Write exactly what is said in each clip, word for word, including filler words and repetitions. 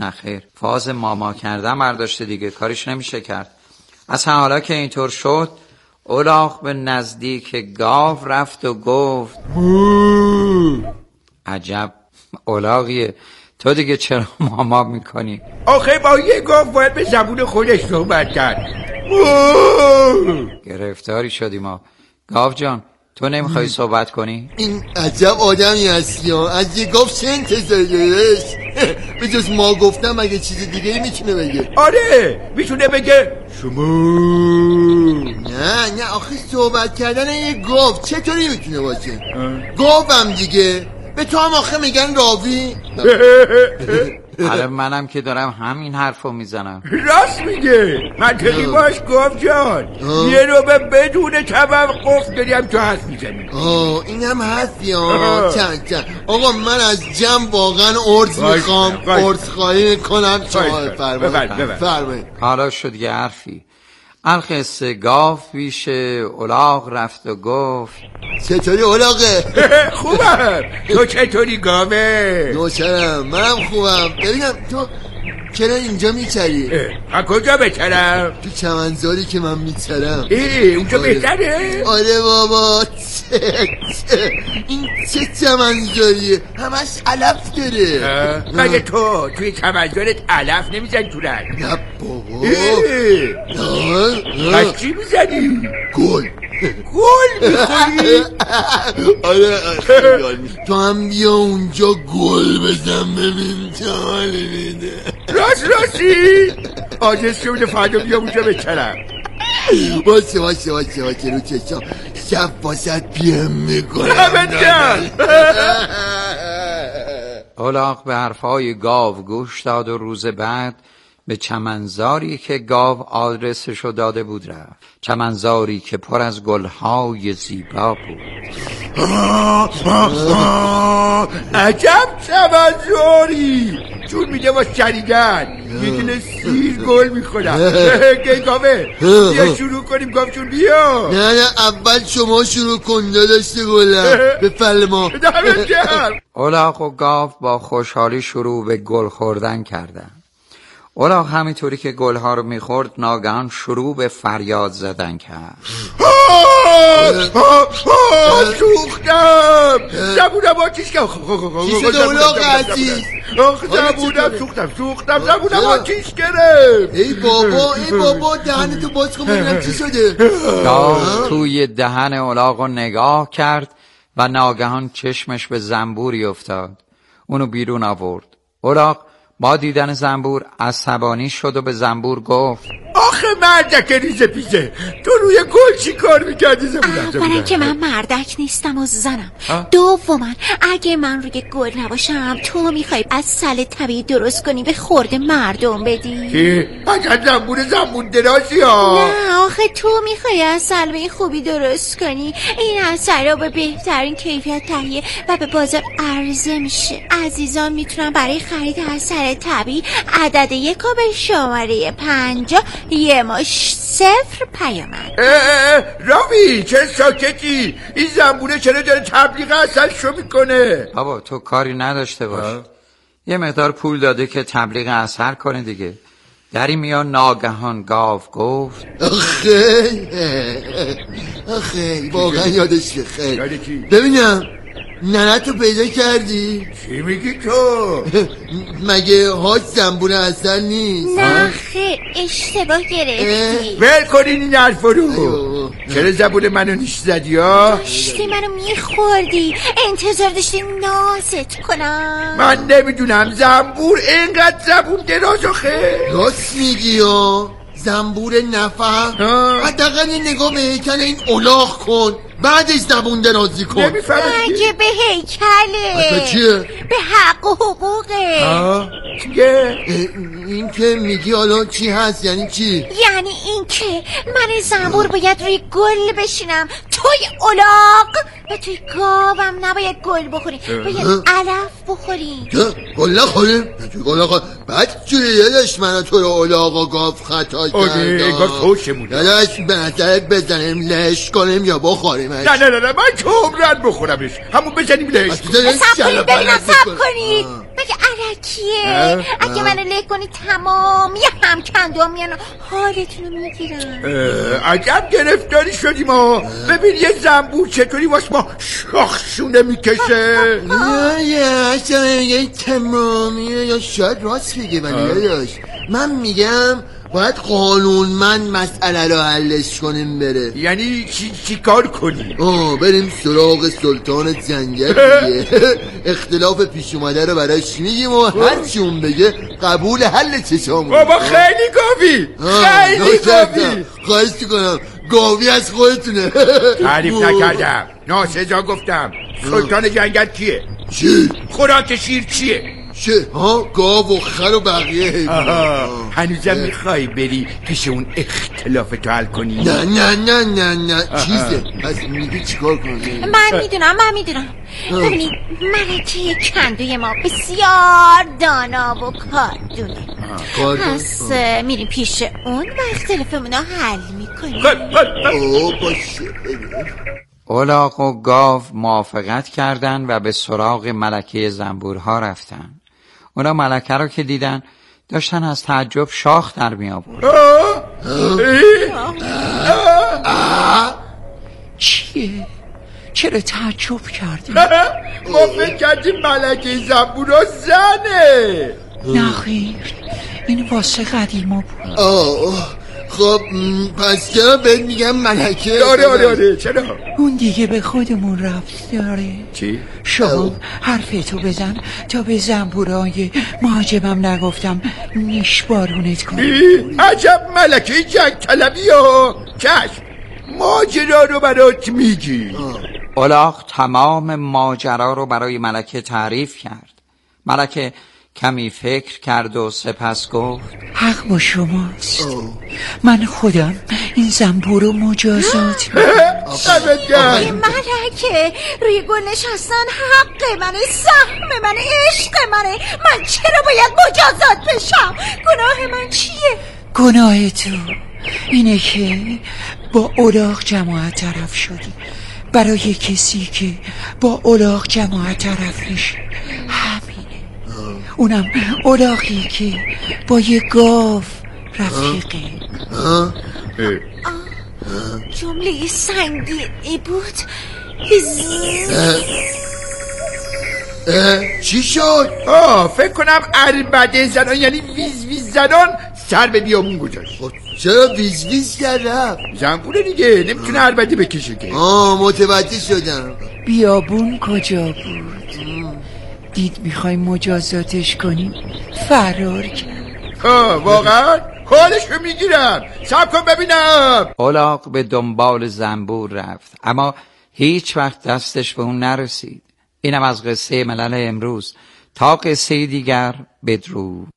نخیر، فاز ماما کردن برداشته دیگه، کاریش نمیشه کرد. اصلا حالا که اینطور شد، الاغ به نزدیک گاو رفت و گفت عجب الاغیه، تو دیگه چرا ماما میکنی؟ آخه با یه گاو باید به زبون خودش صحبت کرد. گرفتاری شدی ما. گاو جان تو نمیخوای صحبت کنی؟ این عجب آدمی هستی ها، از یه گاو چه انتظاری داشت؟ به جز ما گفتم اگه چیز دیگه میتونه بگه. آره میتونه بگه شما. نه نه آخه صحبت کردن یه گاو چطوری میتونه باشه؟ گاوم دیگه، به تو هم آخه میگن راوی. آره منم که دارم همین حرفو میزنم. راست میگه، منطقی باش گاو جان. یه رو به بدون توقف داریم تو حرف میزنی. آه این هم حرفی ها. چند چند آقا من از جمع واقعا ارز میخوام، ارز خواهی میکنم. شما فرمایید. حالا شد یه حرفی. القصه گاو پیش الاغ رفت و گفت چطوری الاغه؟ خوبم، تو چطوری گاوه؟ نوچرم، منم خوبم. ببینم تو چرا اینجا میچری؟ از کجا بچرم؟ تو چمنزاری که من میچرم. ای اونجا بهتره؟ آره بابا. چه چه این چه چمنزاریه، همش علف داره. مگه تو توی چمنزارت علف نمیزنی تو رنگ؟ نه بابا. پس چی میزنی؟ گل. گل میخوری؟ آره آره. تو هم بیا اونجا گل بزن ببین چه حالی میده. راست راستی؟ آجز که بوده فردا بیا اونجا بچرم. باشه باشه باشه باشه رو چشم شب باشد پیم میکنم. الاغ به حرفای گاو گوش داد و روز بعد به چمنزاری که گاو آدرسشو داده بود رفت. چمنزاری که پر از گلهای زیبا بود. عجب چمنزاری، چون میده با شریدن یه دونه سیر گل میخورم. گاوه بیا شروع کنیم. گاو چون بیا. نه نه اول شما شروع کن داشته گلم به فلما. الاغ و گاو با خوشحالی شروع به گل خوردن کردن. الاغ همینطوری که گلها رو میخورد ناگهان شروع به فریاد زدن کرد. سوختم زبونم آتیش کرد. چی شده الاغ عزیز؟ زبونم سوختم سوختم زبونم آتیش گرفت. ای بابا ای بابا دهنتو باز کن ببینم چی شده. گاو توی دهن الاغ رو نگاه کرد و ناگهان چشمش به زنبوری افتاد. اونو بیرون آورد. الاغ با دیدن زنبور عصبانی شد و به زنبور گفت آخه مردک ریزه پیزه، تو روی گل چی کار میکردی؟ اولا که من مردک نیستم و زنم. دوما اگه من روی گل نباشم تو میخوای از سل طبیعی درست کنی به خورد مردم بدی؟ چی؟ اگر زنبور زنبور درازی ها؟ نه آخه تو میخوای از سل به خوبی درست کنی. این اثر رو به بهترین کیفیت تهیه و به بازار عرضه میشه. عزیزان میتونن برای خرید اثر طبیعی عدد یکا به شماره پنجاه یه ماش صفر پیامد. راوی چه ساکتی؟ این زنبوره چرا داره تبلیغ اصل شو میکنه؟ بابا تو کاری نداشته باش. یه مقدار پول داده که تبلیغ اثر کنه دیگه. دری میان ناگهان گاو گفت آخه آخه واقعا یادش بخیر. ببینم ننتو پیدا کردی؟ چی میگی تو؟ مگه هاش زنبور اصل نیست؟ نه خیر اشتباه گرفتی. ول کنین این حرف رو. چرا زبون منو نیش زدی ها؟ داشتی منو میخوردی، انتظار داشتی نازت کنم. من نمیدونم زنبور اینقدر زبون دراز آخه. راست میگی ها، زنبور نفهم. حداقل یه نگاه به هیکل این الاغ کن، بعدش زبون درازی کن. مگه به هیکله؟ به چیه؟ به حق و حقوقه. چیه؟ این که میگی حالا چی هست؟ یعنی چی؟ یعنی این که من زنبور باید روی گل بشینم، توی الاغ و توی گاوم نباید گل بخوری، باید علف بخوری. گل نخوریم؟ توی گل نخوریم؟ بعد جوری داداش من تو رو الاغ و گاو خطا کردم. آره گاو خوشمونه داداش به نظرت بزنیم لش کنیم یا بخوریم؟ نه نه نه من که عمرن بخورمش، همون بزنیم لش. سب کنید ببینم، سب کنید. من مگه عرکیه؟ اگه منو له کنی تمام یه هم کندو میان حالتونو میگیرن. عجب گرفتاری شدیم ها. ببین یه زنبور چطوری واسه ما شاخشونه میکشه. نه یه اصلا یه تمامیه یا شاید راست بگه ولی داشت من میگم باید قانونمند مسئله رو حلش کنیم بره. یعنی چی, چی کار کنیم؟ آه بریم سراغ سلطان زنگل دیگه. اختلاف پیش اومده رو براش میگیم و هرچی اون بگه قبول حل چشامون. بابا خیلی گاوی خیلی گاوی. خواهش کنم گاوی از خودتونه. تعریف نکردم ناسزا گفتم. سلطان جنگل کیه؟ چی؟ خوراک شیر چیه؟ چه؟ ها گاو و خر و بقیه حیوان. هنوزم میخوای بری پیش اون اختلاف تو حل کنی؟ نه نه نه نه نه چیزه پس میگه چیکار کنی؟ من میدونم من میدونم. ببینید ملکه کندوی ما بسیار دانا و کاردونه. پس میریم پیش اون و اختلافمون رو حل میکنیم. اوه باشه. الاغ و گاو موافقت کردند و به سراغ ملکه زنبورها رفتند. اونا ملکه رو که دیدن داشتن از تعجب شاخ در می آورد. چیه؟ چرا تعجب کردی؟ ما فکر کردیم ملکه زنبورها زنه. نخیر این واسه قدیما بود. آه خب پس چرا بهت میگم ملکه؟ آره آره آره چرا؟ اون دیگه به خودمون ربط داره. چی؟ شما حرفتو بزن تا به زنبورای معجبم نگفتم نیش بارونت کنم. عجب ملکه جنگ طلبی ها. چشم ماجرا رو برات میگی. الاغ تمام ماجرا رو برای ملکه تعریف کرد. ملکه کمی فکر کرد و سپس گفت حق با شماست. من خودم این زنبور رو مجازات میکنم. ملکه روی گل نشستن حق منه، سهم منه، عشق منه. من چرا باید مجازات بشم؟ گناه من چیه؟ گناه تو اینه که با الاغ جماعت طرف شدی. برای کسی که با الاغ جماعت طرف میشه همینه. اونم الاغی که با یه گاو رفیقه. جمله سنگینی بود. چی شد؟ آه فکر کنم عربده زنان یعنی ویز ویز زنان سر به بیامون گذاشت. چرا ویز ویز کرد؟ زنبوره دیگه نمیتونه عربده بکشه که. آه متوجه شدم. بیابون کجا بود؟ دید میخوای مجازاتش کنیم فرار کرد. آه واقعا؟ حالشو میگیرم. صبر کن ببینم. الاغ به دنبال زنبور رفت اما هیچ وقت دستش به اون نرسید. اینم از قصه ملل امروز. تا قصه دیگر بدرود.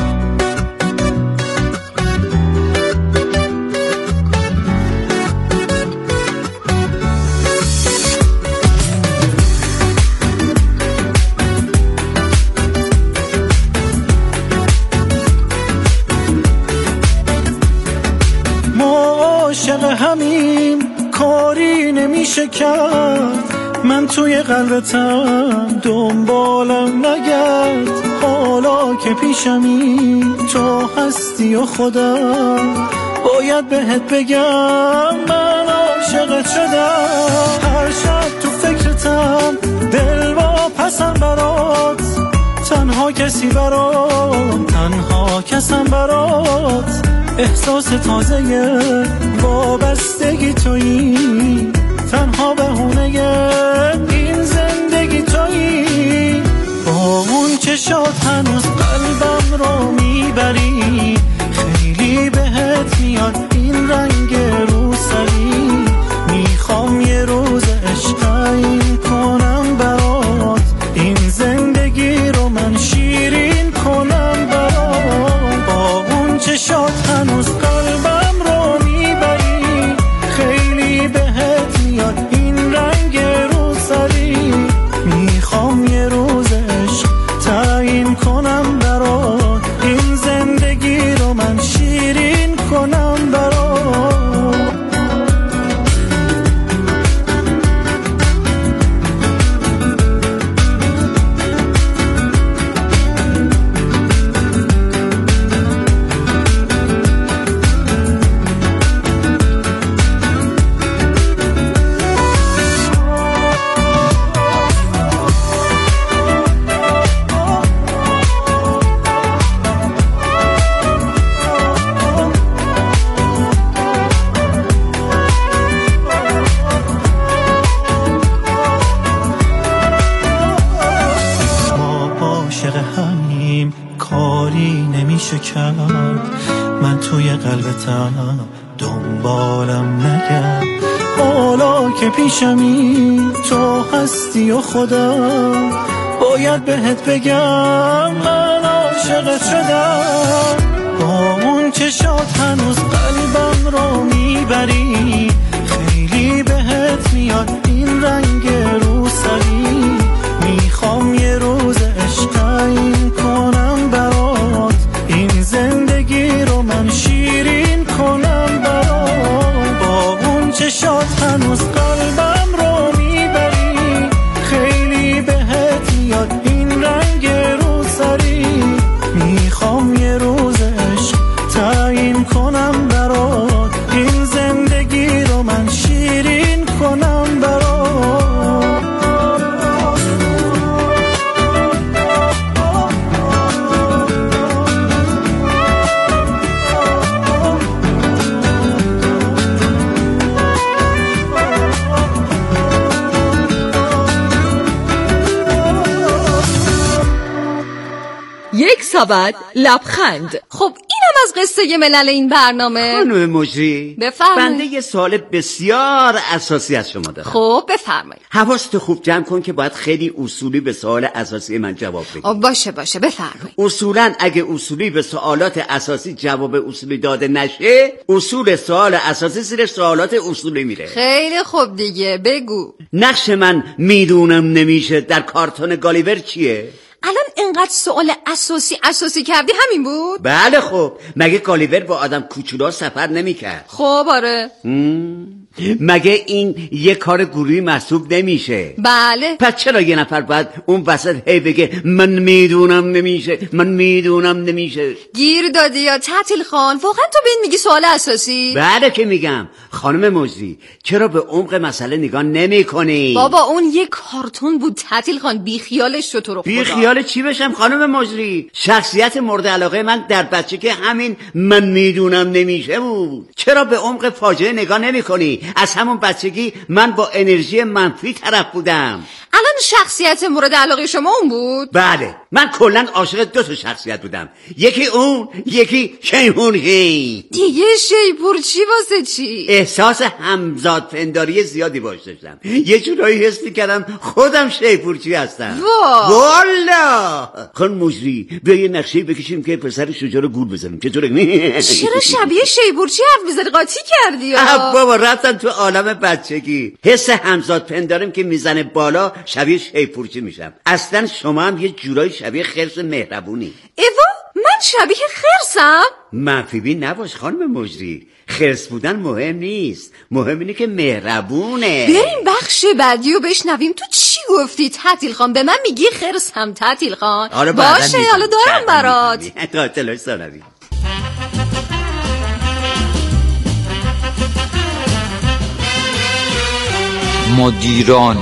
عاشق همین کاری نمیشه کرد. من توی قلبتم دنبالم نگرد. حالا که پیشمی تو هستی و خودم باید بهت بگم من عاشقت شدم. هر شب تو فکرتم دل واپسم برات. تنها کسی برات تنها کسم برات. احساس تازه وابستگی تویی. تنها بهونه این زندگی تویی. با اون چشات هنوز قلبم رو میبری. خیلی بهت میاد این رنگ روسری. میخوام یه روز عشق تعیین کنم برات. این زندگی رو من شیرین کنم برات. با اون چشات هنوز قلبم رو میبری. خیلی بهت میاد این رنگ روسری. میخوام یه روز عشق تعیین کنم برات. این زندگی رو من شیرین کنم برات. عاشق همیم کاری نمیشه کرد. من توی قلبتم دنبالم نگرد. حالا که پیشمی تو هستی و خودم باید بهت بگم من عاشقت شدم. با اون چشات هنوز قلبم رو میبری، خیلی بهت میاد این رنگ روسری. میخوام یه روز عشق تعیین کنم برات، این زندگی رو من شیرین کنم برات. با اون چشات هنوز قلبم رو میبری، خیلی بهت میاد این رنگ روسری. میخوام یه روز عشق تعیین کنم برات، این زندگی رو من شیرین کنم برات. یک سبد لبخند. خب اینم از قصه ملل این برنامه. خانم مجری بفرمایید. بنده یه سوال بسیار اساسی از شما دارم. خب بفرمایید. حواست خوب جمع کن که باید خیلی اصولی به سوال اساسی من جواب بدی. باشه باشه بفرمایید. اصولا اگه اصولی به سوالات اساسی جواب اصولی داده نشه، اصول سوال اساسی زیر سوالات اصولی میره. خیلی خوب دیگه بگو. نقش من میدونم نمیشه در کارتون گالیور چیه؟ الان اینقدر سوال اساسی اساسی کردی همین بود؟ بله خب مگه گالیور با آدم کوچولو سفر نمیکرد؟ خب آره. مگه این یه کار گروهی محسوب نمیشه؟ بله. پس چرا یه نفر باید اون وسط هی بگه من میدونم نمیشه من میدونم نمیشه؟ گیر دادی یا تعطیل خان؟ واقعا تو به این میگی سوال اساسی؟ بله که میگم. خانم مجری چرا به عمق مسئله نگاه نمی کنی؟ بابا اون یه کارتون بود تعطیل خان، بی خیالش شو تو رو خدا. بی خیال چی بشم خانم مجری؟ شخصیت مورد علاقه من در بچه که همین من میدونم نمیشه بود. چرا به عمق فاجعه نگاه نمی کنی؟ از همون بچگی من با انرژی منفی طرف بودم. الان شخصیت مورد علاقه شما اون بود؟ بله من کلا عاشق دو تا شخصیت بودم، یکی اون یکی شیپورچی. دیگه شیپورچی واسه چی؟ احساس همزاد پنداری زیادی باش داشتم، یه جورایی حس می‌کردم خودم شیپورچی هستم. وا والا خانم مجری بیا یه نقشه بکشیم که پسر شجاع رو گول بزنیم. چطوره؟ چرا شبیه شیپورچی حرف می‌زنی؟ قاطی کردی یا؟ بابا رفتم تو عالم بچگی، حس همزاد پندارم که میزنه بالا شبیه شیپورچی میشم. اصلا شما هم یه جورایی شبیه خرس مهربونی. ایوا من شبیه خرسم؟ منفی بین نباش خانم مجری، خرس بودن مهم نیست، مهم اینه که مهربونه. بریم بخش بعدی رو بشنویم. تو چی گفتی تعطیل خان؟ به من میگی خرسم تعطیل خان؟ باشه حالا دارم برات. تا اطلاعش سانوی. مدیران.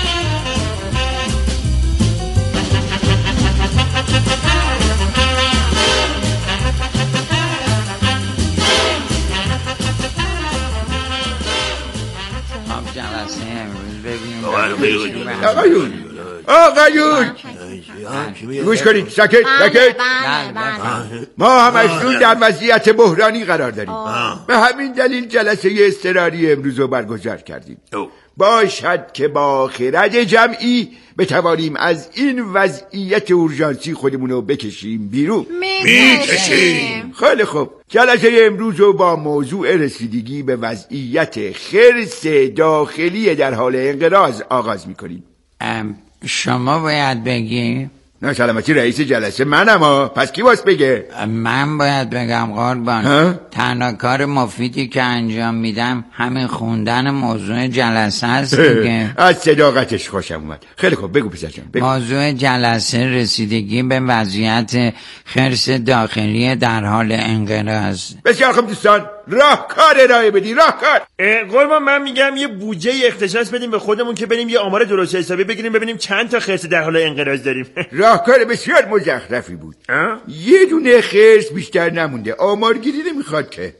آقایون آقایون گوش کنید، ساکت ساکت. ما هم اکنون در وضعیت بحرانی قرار داریم، به همین دلیل جلسه اضطراری امروز رو برگزار کردیم. باشد که با خرد جمعی بتوانیم از این وضعیت اورژانسی خودمون رو بکشیم بیرون. میکشیم. خیلی خوب، جلسه امروز رو با موضوع رسیدگی به وضعیت خرس داخلی در حال انقراض آغاز میکنیم. شما باید بگی؟ نه سلامتی رئیس جلسه منم ها، پس کی باز بگه؟ من باید بگم قربان. تنها کار مفیدی که انجام میدم همین خوندن موضوع جلسه است دیگه. از صداقتش خوشم اومد. خیلی خوب بگو پسر جان بگو. موضوع جلسه رسیدگی به وضعیت خرس داخلی در حال انقراض. بسیار خوب دوستان، راهکار ارائه بدی. راهکار قربان من میگم یه بودجه اختصاص بدیم به خودمون که بریم یه آمار درست حسابی بگیریم ببینیم چند تا خرس در حال انقراض داریم. راهکار بسیار مزخرفی بود. یه دونه خرس بیشتر نمونده، آمارگیری نمیخواد که.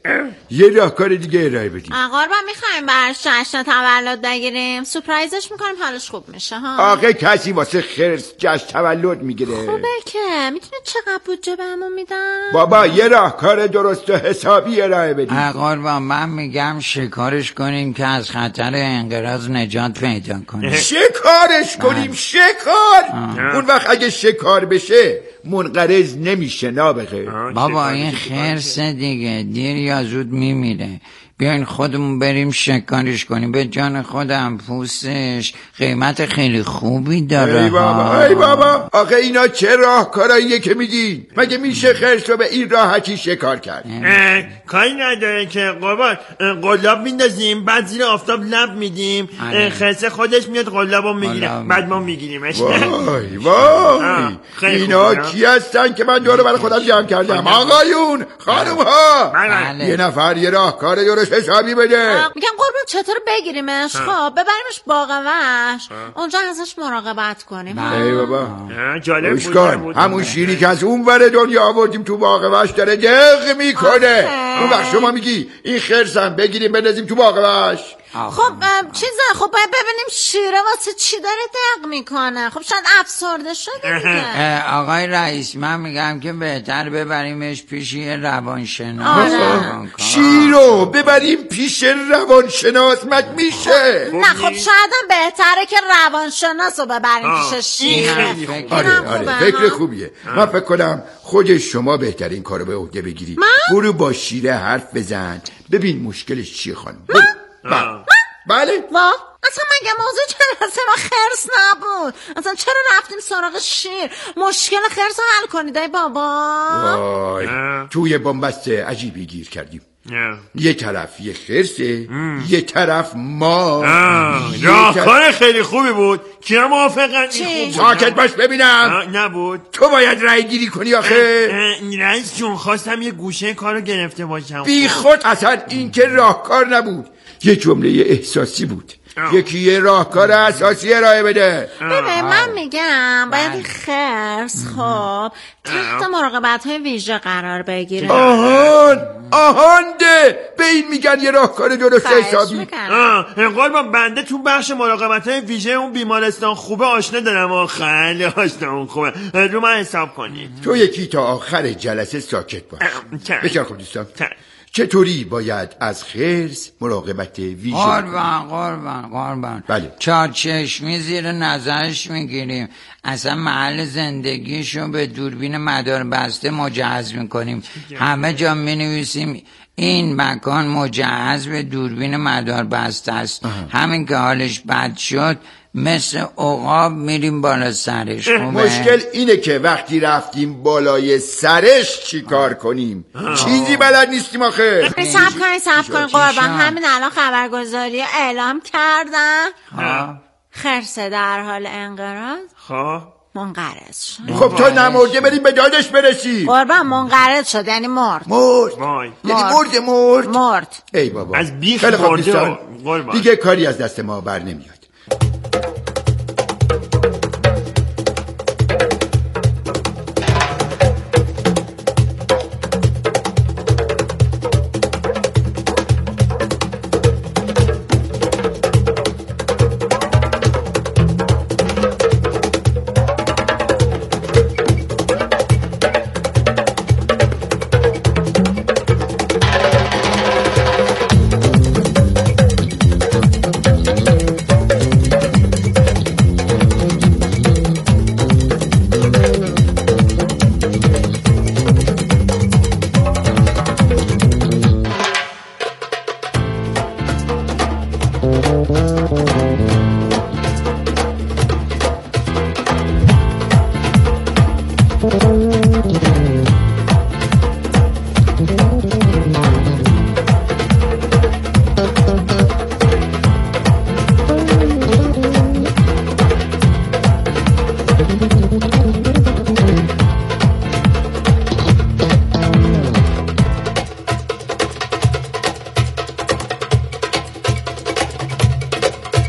یه راهکار دیگه ارائه بدیم. قربان میخوایم براش جشن تولد بگیریم، سورپرایزش میکنیم حالش خوب میشه ها. آخه کسی واسه خرس جشن تولد میگیره؟ خوبه که میتونه چقدر بودجه بهمون میدن؟ بابا یه راهکار درست و حسابی ارائه بدیم. قربان من میگم شکارش کنیم که از خطر انقراض نجات پیدا کنیم. شکارش کنیم؟ شکار؟ اون وقت اگه شکار بشه منقرض نمیشه نابغه. بابا این خرس دیگه دیر یا زود میمیره. بیاین خودمون بریم شکارش کنیم. به جان خودم پوستش قیمت خیلی خوبی داره. ای بابا ای بابا آخه اینا چه راهکاراییه که میگین؟ مگه میشه خرس رو به این راحتی شکار کرد؟ کاری نداره که قربان قلاب میندازیم بعد زیر آفتاب لب میدیم، خرس خودش میاد قلابو میگیره بعد ما میگیریمش. وای وای اینا کی هستن که من دور برای خودم جمع کردم؟ آقایون خانوم ها یه نفر یه راهکار درست حسابی بده. میگم قربان چطور بگیریمش؟ خب ببریمش باغ وحش، اونجا ازش مراقبت کنیم. ای بابا جالب بود. همون شیری که از اون ور دنیا آوردیم تو باغ وحش داره دق میکنه. اون وقت شما میگی این خرسم بگیریم بندازیم تو باغ وحش؟ خب چیزه خب باید ببینیم شیره واسه چی داره دق میکنه. خب شاید افسرده شده دیگه. آقای رئیس من میگم که بهتر ببریمش پیش یه روانشناس. شیرو ببریم پیش روانشناس مگه میشه؟ نه خب شایدم بهتره که روانشناس رو ببریم پیش شیره. آره آره فکر خوبیه. من فکر کنم خود شما بهترین کارو به عهده بگیری. برو با شیره حرف بزن ببین مشکلش چیه خانم. بله وا اصلا مگه موضوع جلسه ما خرس نبود؟ اصلا چرا رفتیم سراغ شیر؟ مشکل خرس رو حل کنید ای بابا. وای توی بنبست عجیبی گیر کردیم. یه طرف یه خرسه یه طرف ما. راهکار خیلی خوبی بود. کیا موافقن؟ این خوب ساکت باش ببینم. نبود تو باید رای گیری کنی آخه. رئیس جون خواستم یه گوشه کارو گرفته باشم. بی خود اصلا این که راهکار نبود، یه جمله احساسی بود. یکی یه راهکار اساسی ارائه بده. ببین من میگم باید این خرس خب تحت مراقبت های ویژه قرار بگیره. آهان آهانده به این میگن یه راهکار درست حسابی. قربان بنده تو بخش مراقبت های ویژه اون بیمارستان خوبه آشنا دارم و خیلی آشنا اون خوبه. رو من حساب کنید. تو یکی تا آخر جلسه ساکت باش. بسیار خوب دوستان چطوری باید از خرس مراقبت ویژه؟ قربان قربان قربان بله. چار چشمی زیر نظرش میگیریم، اصلا محل زندگیشو به دوربین مدار بسته مجهز میکنیم، همه جا مینویسیم این مکان مجهز به دوربین مدار بسته است. همین که حالش بد شد مثل عقاب میریم بالا سرش. مشکل اینه که وقتی رفتیم بالای سرش چی کار کنیم؟ چیزی بلد نیستیم آخه. صبر کنین صبر کنین قربان همین الان خبرگزاری اعلام کردن خرس در حال انقراض خب منقرض شد. خب تا نمرده بریم به دادش برسی. قربان منقرض شد یعنی مرد. مرد یعنی مرد مرد مرد ای بابا از بیخ مرده. دیگه کاری از دست ما بر نمیاد.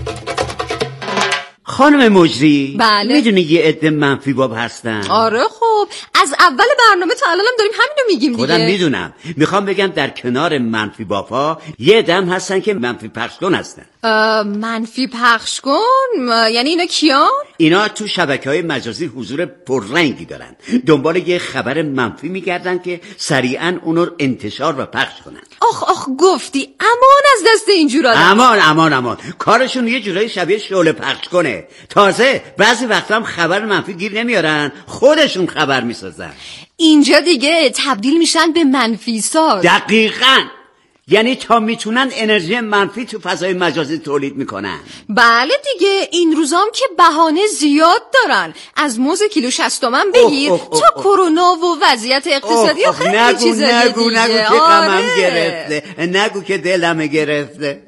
خانم مجری بله. میدونی یه عده منفی باب هستن؟ آره خب خب از اول برنامه تا الانم داریم همینو میگیم دیگه. خودم میدونم. میخوام بگم در کنار منفی بافا یه دم هستن که منفی پخش کن هستن. منفی پخش کن؟ یعنی اینا کیان؟ اینا تو شبکه‌های مجازی حضور پررنگی دارن. دنبال یه خبر منفی میگردن که سریعا اونو انتشار و پخش کنن. آخ آخ گفتی امان از دست اینجور آدم. امان امان امان. کارشون یه جورایی شبیه شعله پخش کنه. تازه بعضی وقتا هم خبر منفی گیر نمیارن، خودشون خبر میسازن. اینجا دیگه تبدیل میشن به منفی ساز. دقیقاً. یعنی تا میتونن انرژی منفی تو فضای مجازی تولید میکنن. بله دیگه، این روزام که بهانه زیاد دارن. از موز کیلو شصت تومن بگیر اوه اوه اوه تا کرونا و وضعیت اقتصادی و خیلی نگو چیزای نگو دیگه. نگو که غمم گرفته، نگو که دلم گرفته.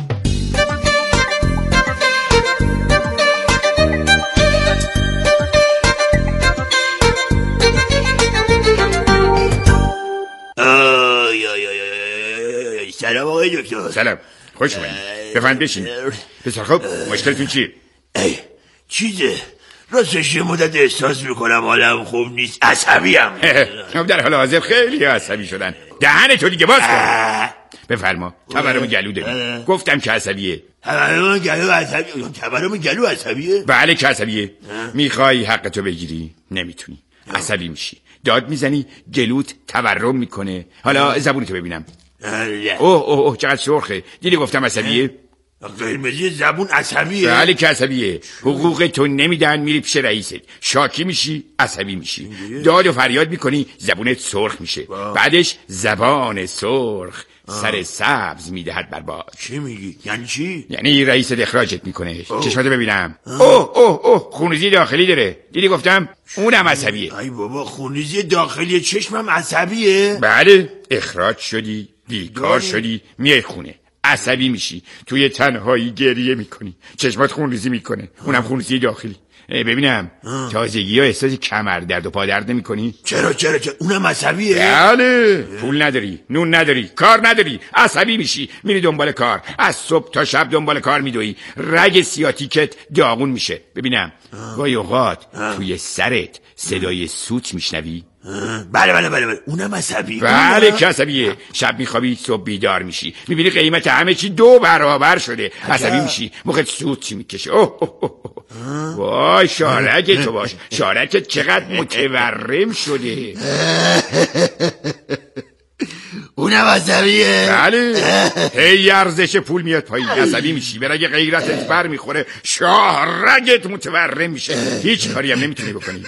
سلام آقای دکتر. سلام، خوش اومدید. بفرمایید بشین. پسر خب مشکلتون چیه؟ ای چیزه راستش یه مدت احساس میکنم حالم خوب نیست، عصبیم. در حال حاضر خیلی عصبی شدن. دهن تو دیگه باز کن. بفرما. تورم گلو داری. گفتم که عصبیه. تورم گلو عصبیه؟ تورم گلو عصبیه؟ بله که عصبیه. میخوای حقتو بگیری نمیتونی، عصبی میشی، داد میزنی، گلوت تورم میکنه. حالا زبونتو ببینم. اوه اوه اوه چقدر سرخه. دیدی گفتم عصبیه؟ قرمزی زبون عصبیه؟ بله که عصبیه. حقوق تو نمیدن، میری پیش رئیست، شاکی میشی، عصبی میشی، داد و فریاد میکنی، زبونت سرخ میشه. بعدش زبان سرخ سر سبز میدهد بر باد. چی میگی؟ یعنی چی؟ یعنی رئیست اخراجت میکنه. چشماتو ببینم. اوه اوه اوه خونریزی داخلی داره. دیدی گفتم اونم عصبیه. ای بابا خونریزی داخلی چشمم عصبیه؟ بله، اخراج شدی، بیکار شدی، میای خونه، عصبی میشی، توی تنهایی گریه میکنی، چشمات خونریزی میکنه، اونم خونریزی داخلی. ببینم تازگی ها احساس کمر درد و پا درد نمیکنی؟ چرا چرا چرا اونم عصبیه؟ بله، پول نداری، نون نداری، کار نداری، عصبی میشی، میری دنبال کار، از صبح تا شب دنبال کار میدوی، رگ سیاتیکت داغون میشه. ببینم گاهی اوقات توی سرت صدای سوت میشنوی؟ بله بله بله بله اونم عصبی. بله که عصبیه. شب میخوابی صبح بیدار میشی، میبینی قیمت همه چی دو برابر شده، عصبی میشی، مخت سوت چی میکشه. اوه اوه اوه وای شارک تو باش، شارکت چقدر متورم شده. اونم عصبیه؟ بله، هی ارزش پول میاد پایین، عصبی میشی، به رگ غیرتت بر میخوره، شارکت متورم میشه، هیچ کاری هم نمیتونی بکنی.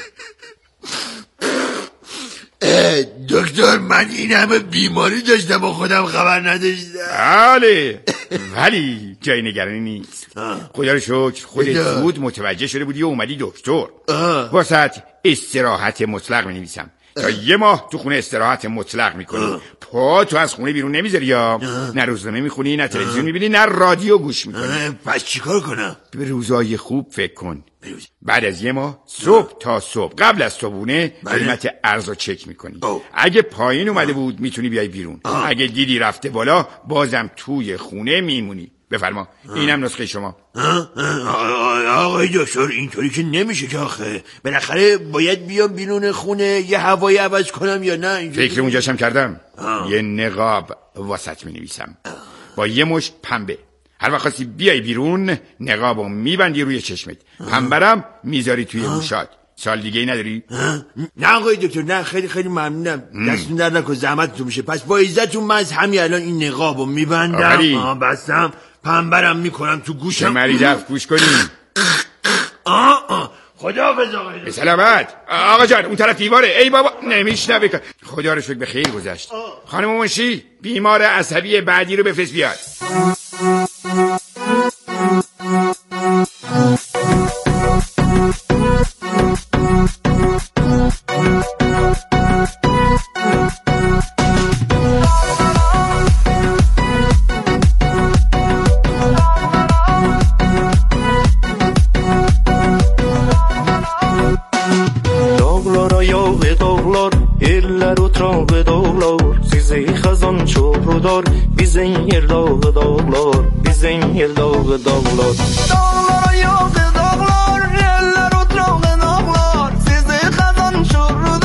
دکتر من این همه بیماری داشتم و خودم خبر نداشتم. بله ولی جای نگرانی نیست. خدا رو شکر خودت زود متوجه شده بودی و اومدی دکتر. واسه استراحت مطلق می نویسم تا یه ماه تو خونه استراحت مطلق میکنی. پا تو از خونه بیرون نمیذاری، یا نه روزنامه میخونی، نه تلویزیون میبینی، نه رادیو گوش میکنی. پس چیکار کنم؟ به روزای خوب فکر کن. بعد از یه ماه صبح تا صبح قبل از صبحونه قیمت ارز رو چک میکنی. اگه پایین اومده بود میتونی بیای بیرون، اگه دیدی رفته بالا بازم توی خونه میمونی. بفرما اینم نسخه شما. آقای دکتر اینطوری که نمیشه که آخه بالاخره باید بیام بیرون خونه یه هوایی عوض کنم یا نه؟ فکر اونجاشم کردم. آه. یه نقاب واسط می نویسم با یه مشت پنبه. هر وقت خواستی بیای بیرون نقابو میبندی روی چشمت، پنبرم میذاری توی گوشات. سال دیگه ای نداری؟ نه آقای دکتر نه، خیلی خیلی ممنونم، دستون در نکن، زحمتتون میشه. پس با عزتون من از همین الان این نقابو میبندم، آه بستم، پنبرم میکنم تو گوشم. چه مریض حرف گوش کنی. آه آه خداحافظ آقای دکتر. سلامت. آقا جان اون طرف دیواره. ای بابا نمیشنوه. خدا رو شکر به خیر گذشت. خانم منشی بیمار عصبی بعدی رو بفرست بیاد. Bizim yer dağı dağlar, bizim yer dağı dağlar. Dağlara yağdı dağlar, eller otrağı dağlar. Sizi kazan şurru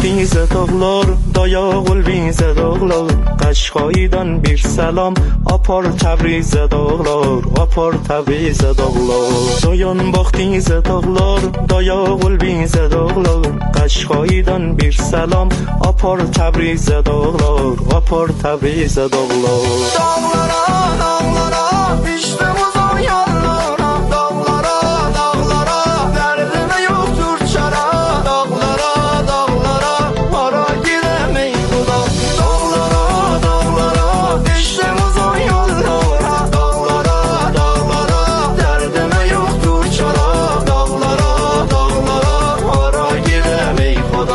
vaxtiniz dağlar, dayağıl bizə dağlar. Qaşqaydan bir salam, apar Təbrizə dağlar, apar Təbrizə dağlar. Dayan vaxtiniz dağlar, dayağıl bizə dağlar. Qaşqaydan bir salam, apar Təbrizə dağlar, apar Təbrizə dağlar. Dağlara, dağlara, işte uzun yollara, dağlara, dağlara, dərdimə yoxdur çara. Dağlara, dağlara, hara girəmək xuda. Dağlara, dağlara, işte uzun yollara, dağlara, dağlara, dərdimə yoxdur çara. Dağlara, dağlara, hara girəmək xuda.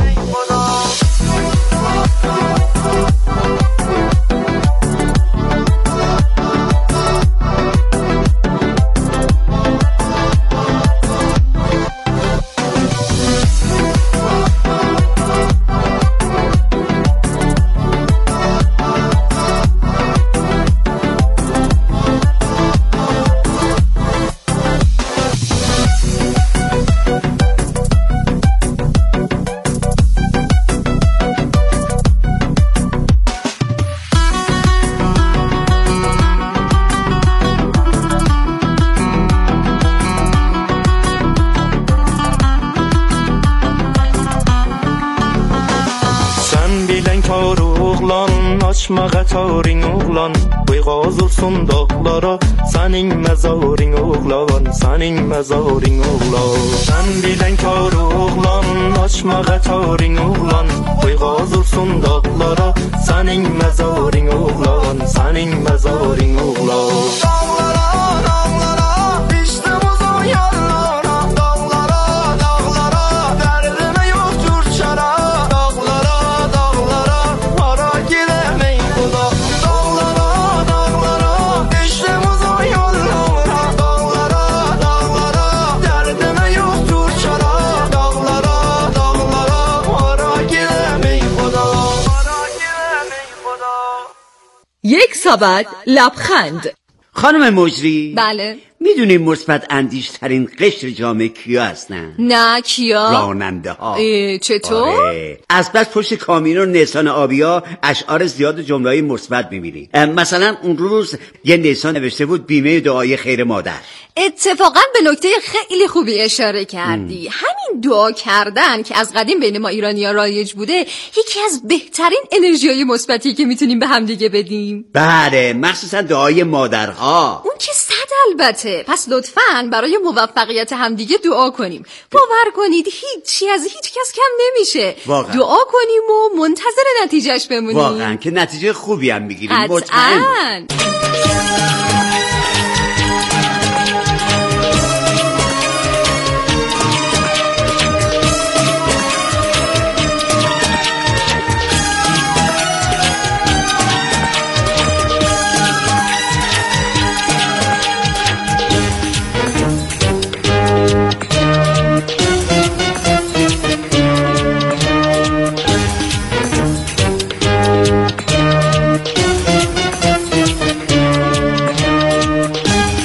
Açma qatarin oğlan, Uyğaz olsun dağlara, Sənin məzarin oğlan, Sənin məzarin oğlan. Sən bilən kar oğlan, Açma qatarin oğlan, Uyğaz olsun dağlara, Sənin məzarin oğlan, Sənin məzarin oğlan. Dağlara, dağlara, işte uzun yollara, dağlara, dağlara, dərdimə yoxdur çara. Dağlara, dağlara, hara girəmək xuda. Dağlara, dağlara, işte uzun yollara, dağlara, dağlara, dərdimə yoxdur çara. Dağlara, dağlara, hara girəmək xuda. Hara girəmək xuda. یک سبد لبخند. خانم مجری، بله. میدونی مثبت اندیش ترین قشر جامعه کیا هستن؟ نه کیا؟ راننده ها. چطور؟ آره. از بس پشت کامیون و نیسان آبیا اشعار زیاد جمله های مثبت میبینی. مثلا اون روز یه نیسان نوشته بود بیمه دعای خیر مادر. اتفاقا به نکته خیلی خوبی اشاره کردی. ام. همین دعا کردن که از قدیم بین ما ایرانی‌ها رایج بوده یکی از بهترین انرژی‌های مثبتی که میتونیم به هم دیگه بدیم. بله، مخصوصا دعای مادرها. اون که صد البته. پس لطفاً برای موفقیت همدیگه دعا کنیم. باور کنید هیچی از هیچ کس کم نمیشه. واقعا. دعا کنیم و منتظر نتیجهش بمونیم. واقعا که نتیجه خوبی هم میگیریم. قطعاً.